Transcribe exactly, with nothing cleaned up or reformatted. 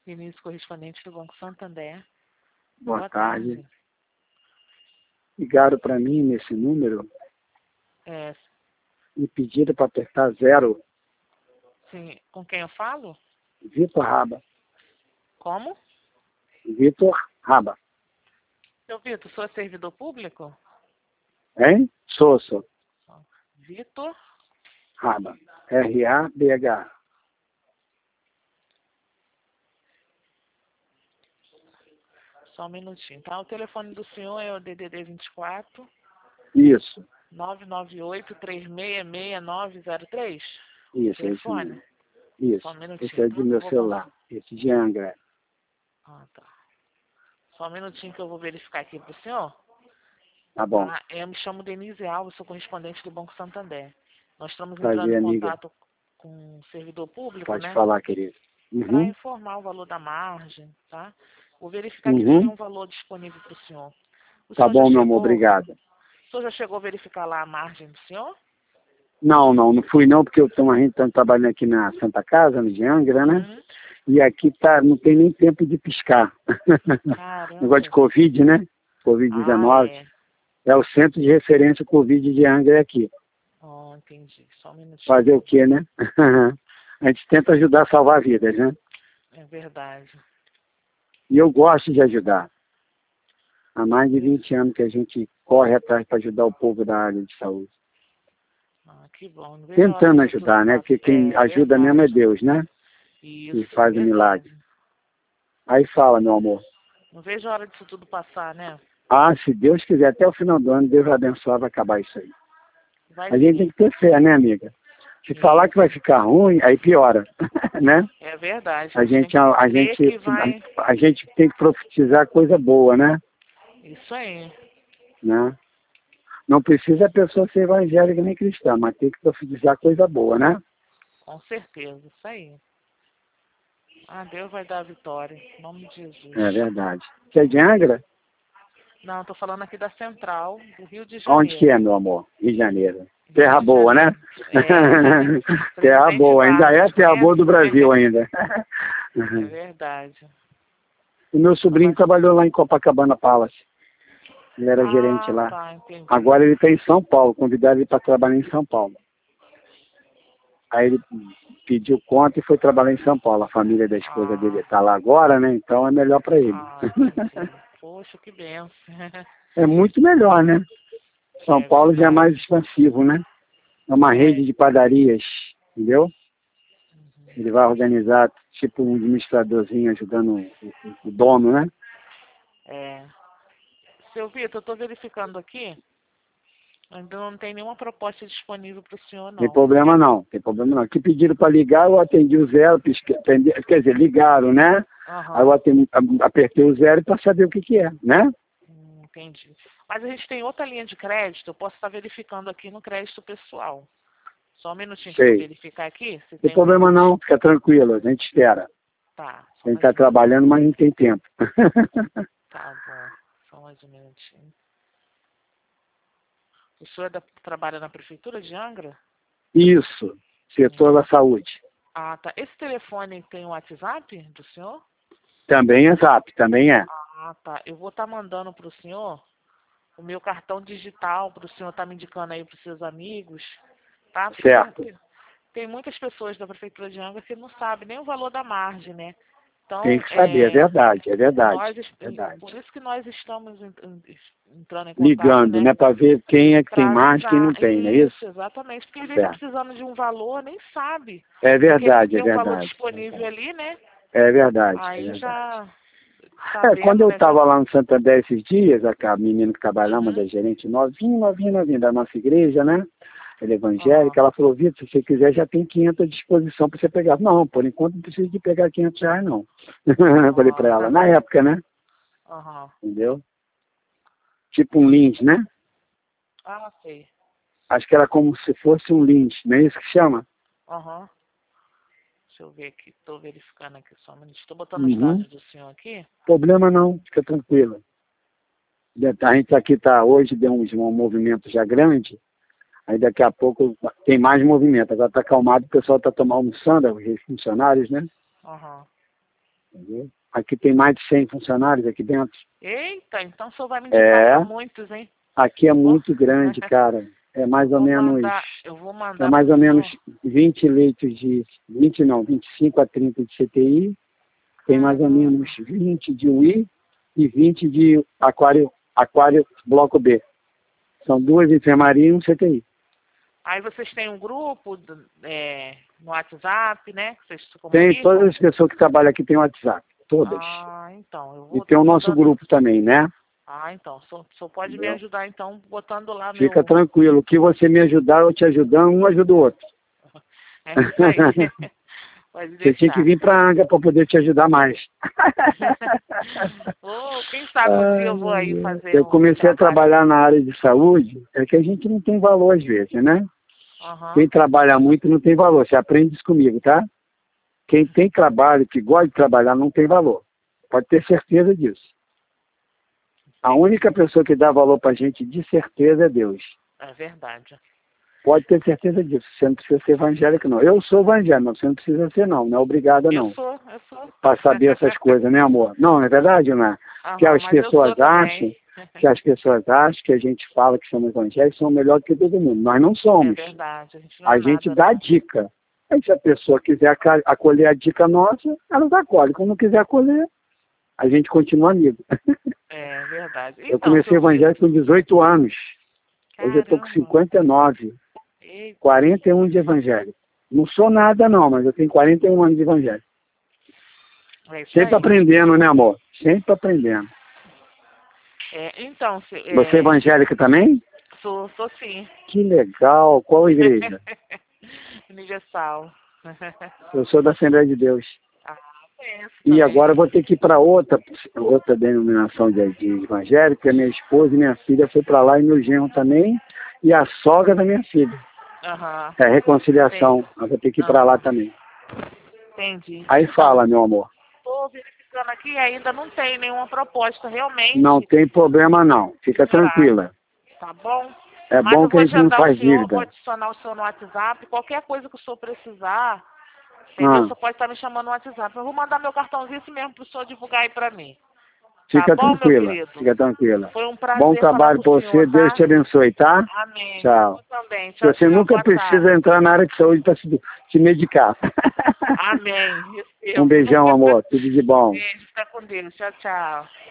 Vinícius, correspondente do Banco Santander. Boa, Boa tarde. tarde. Ligaram para mim nesse número É, e pediram para apertar zero. sim, com quem eu falo? Vitor Raba. Como? Vitor Raba. Seu Vitor, sou servidor público? Hein? Sou, sou. Vitor? Raba. R A B H. Só um minutinho, tá? O telefone do senhor é o D D D vinte e quatro, Isso. nove nove oito, três seis seis, nove zero três. Isso, é isso Telefone? mesmo. Isso. Só um minutinho, Esse é tá? de meu Vou celular. Esse de Angra. Ah, tá. Só um minutinho que eu vou verificar aqui pro senhor. Tá bom. Tá? Eu me chamo Denise Alves, sou correspondente do Banco Santander. Nós estamos entrando Prazer, em amiga. contato com o servidor público, Pode né? falar, querido. Para Uhum. informar o valor da margem, tá? Vou verificar aqui se tem Uhum. um valor disponível para o senhor. O Tá senhor já bom, meu amor. chegou, Obrigado. o senhor já chegou a verificar lá a margem do senhor? Não, não, não fui não, porque eu tô, a gente tá trabalhando aqui na Santa Casa, no de Angra, né? Uhum. E aqui tá, não tem nem tempo de piscar. Caramba. Negócio de Covid, né? Covid Ah, dezenove. é. É o centro de referência Covid de Angra é aqui. Oh, entendi. Só um minutinho. Fazer o quê, né? A gente tenta ajudar a salvar vidas, né? É verdade. E eu gosto de ajudar. Há mais de vinte anos que a gente corre atrás para ajudar o povo da área de saúde. Ah, que bom. Não vejo a hora Tentando disso tudo ajudar, né? passar. Porque quem É ajuda mesmo é verdade. Deus, né? Isso, Que faz é o milagre. verdade. Aí fala, meu amor. Não vejo a hora disso tudo passar, né? Ah, se Deus quiser, até o final do ano, Deus vai abençoar, vai acabar isso aí. Vai A gente sim. tem que ter fé, né, amiga? Se Isso. falar que vai ficar ruim, aí piora, né? É verdade. A gente, a, a Crer gente, que vai. a gente tem que profetizar coisa boa, né? Isso aí. né? Não precisa a pessoa ser evangélica nem cristã, mas tem que profetizar coisa boa, né? Com certeza. Isso aí. Ah, Deus vai dar a vitória. Em nome de Jesus. É verdade. Você é de Angra? Não, tô falando aqui da Central, do Rio de Onde Janeiro. que é, meu amor? Rio de Janeiro. Rio Terra de boa, né? Janeiro. É. Terra Presidente boa, ainda é Vargas, a terra boa do conhece? Brasil ainda. É verdade. O meu sobrinho Mas... trabalhou lá em Copacabana Palace. Ele era gerente Ah, lá. tá, entendi. Agora ele está em São Paulo, convidaram ele para trabalhar em São Paulo. Aí ele pediu conta e foi trabalhar em São Paulo. A família da esposa Ah, dele está lá agora, né? Então é melhor para ele. ah, entendi. Poxa, que benção. É muito melhor, né? São É Paulo já é mais verdade. expansivo, né? É uma É. rede de padarias, entendeu? Ele vai organizar tipo um administradorzinho ajudando o, o, o dono, né? É. Seu Vitor, eu estou verificando aqui. Ainda não tem nenhuma proposta disponível para o senhor, Tem não. problema Quer- não, tem problema não. Que pediram para ligar, eu atendi o zero, pisque- atendi, quer dizer, ligaram, né? Aí eu Aham. atendi, apertei o zero para saber o que que é, né? Hum, entendi. Mas a gente tem outra linha de crédito, eu posso estar verificando aqui no crédito pessoal. Só um minutinho que eu vou Sei. verificar aqui. Se Não tem tem problema um... não, fica tranquilo, a gente espera. Tá, A só gente mais está um minutinho. trabalhando, mas não tem tempo. Tá bom, só mais um minutinho. O senhor é da... trabalha na prefeitura de Angra? Isso, setor da saúde. Ah, tá. Esse telefone tem o WhatsApp do senhor? Também é zap, também é. Ah, tá. Eu vou estar mandando para o senhor o meu cartão digital para o senhor estar me indicando aí para os seus amigos, tá? Porque Certo. tem, tem muitas pessoas da prefeitura de Angra que não sabem nem o valor da margem, né? Tem Então, que saber, é é, verdade, é verdade. nós, est- verdade. por isso que nós estamos en- en- entrando em contato, Ligando, né? né, para ver quem é que tem Para mais e quem não avisar. tem, não é isso? Isso, exatamente. Porque às vezes está Certo. precisando de um valor, nem sabe. É Porque verdade, é tem um valor verdade. disponível ali, né? É verdade, é Aí verdade. já É, quando sabendo, eu né? Já... estava lá no Santander esses dias, a a menina que trabalha lá, uma Uhum. da gerente novinha, novinha, novinha da nossa igreja, né? Ela é Aham. evangélica, ela falou, Vitor, se você quiser já tem quinhentos à disposição para você pegar. Não, por enquanto não precisa de pegar quinhentos reais, não. Eu falei para ela, na época, né? Aham. Entendeu? Tipo um lins, né? Ah, sei. Acho que era como se fosse um lins, não é isso que chama? Aham. Deixa eu ver aqui. Estou verificando aqui só um minuto. Estou botando os Uhum. dados do senhor aqui. Problema não, fica tranquilo. A gente aqui tá, hoje deu um, um movimento já grande, aí daqui a pouco tem mais movimento. Agora está acalmado, o pessoal está tomando almoçando, os funcionários, né? Aham. Entendeu? Aqui tem mais de cem funcionários aqui dentro. Eita, então o senhor vai me indicar É, pra muitos, hein? aqui é Vou- muito grande, cara. É mais ou Vou menos, mandar, eu vou mandar é mais pro ou menos senhor. vinte leitos de, vinte não, vinte e cinco a trinta de C T I, tem mais ou Caramba. menos vinte de U I e vinte de aquário, aquário bloco B. São duas enfermarias e um C T I. Aí vocês têm um grupo do- é, no WhatsApp, né? Que vocês se Tem comunicam? todas as pessoas que trabalham aqui tem WhatsApp, todas. Ah, então, eu E vou tem estar o nosso mandando. grupo também, né? Ah, então, o senhor, o senhor pode me Entendeu? ajudar, então, botando lá Fica meu. tranquilo, o que você me ajudar, eu te ajudando, um ajuda o outro. É isso aí. Pode Você tinha que deixar. vir para a Anga para poder te ajudar mais. Ô, quem sabe um dia eu vou aí fazer Eu um comecei a trabalho. trabalhar na área de saúde, é que a gente não tem valor às vezes, né? Aham. Quem trabalha muito não tem valor, você aprende isso comigo, tá? Quem tem trabalho, que gosta de trabalhar, não tem valor. Pode ter certeza disso. A única pessoa que dá valor pra gente, de certeza, é Deus. É verdade. Pode ter certeza disso. Você não precisa ser evangélico, não. Eu sou evangélico, mas você não precisa ser, não. Não é obrigada, não. Eu sou, eu sou. Para saber essas coisas, né, amor? Não, é verdade, não é? Que Aham, as mas eu pessoas sou acham, também. que as pessoas acham que a gente fala que somos evangélicos, são melhor que todo mundo. Nós não É somos. verdade. A gente não é A gente nada, dá não. dica. Aí se a pessoa quiser aca- acolher a dica nossa, ela acolhe. Quando não quiser acolher, a gente continua amigo. É verdade. Eu Então, comecei seu filho. evangélico com dezoito anos. Hoje eu estou com Caramba. cinquenta e nove. Eita. quarenta e um de evangélico. Não sou nada não, mas eu tenho quarenta e um anos de evangélico. É isso Sempre aí. aprendendo, né, amor? Sempre aprendendo. É, então, se- é, Você é evangélica também? sou, sou sim. Que legal. Qual igreja? Universal. Eu sou da Assembleia de Deus. Ah, conheço E também. agora eu vou ter que ir para outra, outra denominação de, de evangélico, que a minha esposa e minha filha foi para lá e meu genro também, e a sogra da minha filha. Aham. É reconciliação. Eu vou ter que ir para lá Aham. também. Entendi. Aí Então, fala, meu amor. estou verificando aqui e ainda não tem nenhuma proposta realmente. Não tem problema não. Fica tranquila. Tá bom? É Mas bom eu que a vou gente não agendar o faz senhor, dívida. vou adicionar o senhor no WhatsApp. Qualquer coisa que o senhor precisar, entendeu? Ah. Você pode estar me chamando no WhatsApp. Eu vou mandar meu cartãozinho assim mesmo para o senhor divulgar aí para mim. Fica Tá bom, meu tranquila. querido? Fica tranquila. Foi um prazer Bom falar trabalho com para o você. senhor, Deus tá? te abençoe, tá? Amém. Tchau. Eu também. Tchau, Você tchau. nunca Boa precisa tarde. entrar na área de saúde para se, se medicar. Amém. Recebo. Um beijão, amor. Tudo de bom. Beijo. Fica com Deus. Tchau, tchau.